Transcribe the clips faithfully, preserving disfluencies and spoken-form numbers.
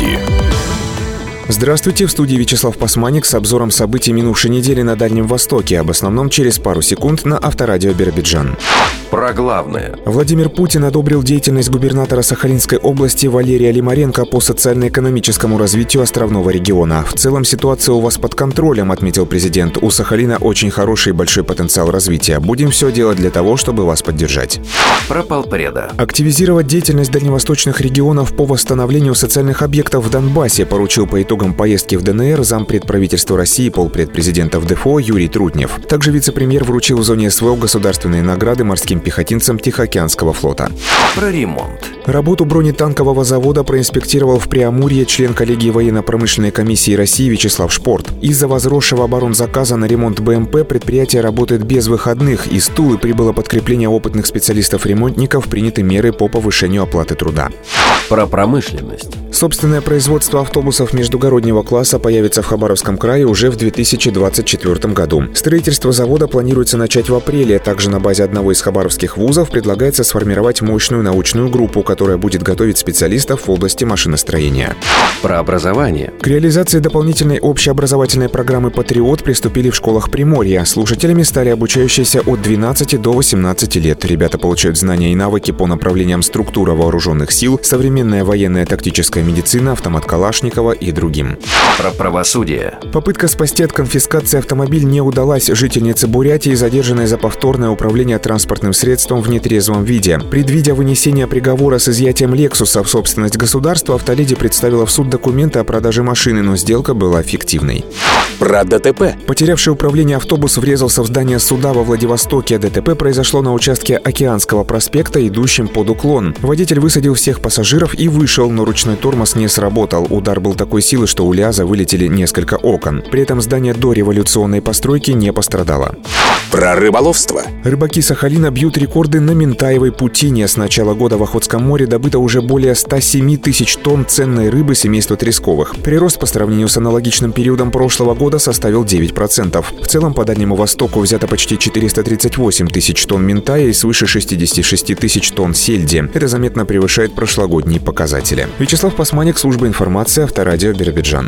новости. Здравствуйте, в студии Вячеслав Пасманик с обзором событий минувшей недели на Дальнем Востоке. Об основном через пару секунд на Авторадио Биробиджан. Про главное. Владимир Путин одобрил деятельность губернатора Сахалинской области Валерия Лимаренко по социально-экономическому развитию островного региона. В целом ситуация у вас под контролем, отметил президент. У Сахалина очень хороший и большой потенциал развития. Будем все делать для того, чтобы вас поддержать. Про полпреда. Активизировать деятельность дальневосточных регионов по восстановлению социальных объектов в Донбассе поручил по итогам поездки в ДНР зампред правительства России, полпред президента ВДФО Юрий Трутнев. Также вице-премьер вручил в зоне СВО государственные награды морским пехотинцам Тихоокеанского флота. Про ремонт. Работу бронетанкового завода проинспектировал в Преамурье член коллегии военно-промышленной комиссии России Вячеслав Шпорт. Из-за возросшего оборонзаказа на ремонт БМП предприятие работает без выходных. Из Тулы прибыло подкрепление опытных специалистов-ремонтников, приняты меры по повышению оплаты труда. Про промышленность. Собственное производство автобусов междугороднего класса появится в Хабаровском крае уже в две тысячи двадцать четвёртом году. Строительство завода планируется начать в апреле. Также на базе одного из хабаровских вузов предлагается сформировать мощную научную группу, которая будет готовить специалистов в области машиностроения. Про образование. К реализации дополнительной общеобразовательной программы «Патриот» приступили в школах Приморья. Слушателями стали обучающиеся от двенадцати до восемнадцати лет. Ребята получают знания и навыки по направлениям структура вооруженных сил, современная военная тактическая медицина, автомат Калашникова и другим. Про правосудие. Попытка спасти от конфискации автомобиль не удалась. Жительнице Бурятии, задержанной за повторное управление транспортным средством в нетрезвом виде. Предвидя вынесение приговора с изъятием «Лексуса» в собственность государства, автоледи представила в суд документы о продаже машины, но сделка была фиктивной. Про ДТП. Потерявший управление автобус врезался в здание суда во Владивостоке. ДТП произошло на участке Океанского проспекта, идущем под уклон. Водитель высадил всех пассажиров и вышел, но ручной тормоз не сработал. Удар был такой силы, что у ЛиАЗа вылетели несколько окон. При этом здание дореволюционной постройки не пострадало. Про рыболовство. Рыбаки Сахалина бьют рекорды на Ментаевой путине. С начала года в Охотском море добыто уже более ста семи тысяч тонн ценной рыбы семейства тресковых. Прирост по сравнению с аналогичным периодом прошлого года составил девять процентов. В целом по Дальнему Востоку взято почти четыреста тридцать восемь тысяч тонн ментая и свыше шестидесяти шести тысяч тонн сельди. Это заметно превышает прошлогодние показатели. Вячеслав Пасманик, служба информации, Авторадио Биробиджан.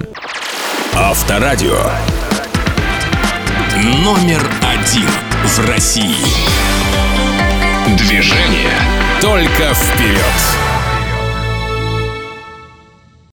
Авторадио. Номер один в России. Движение только вперед.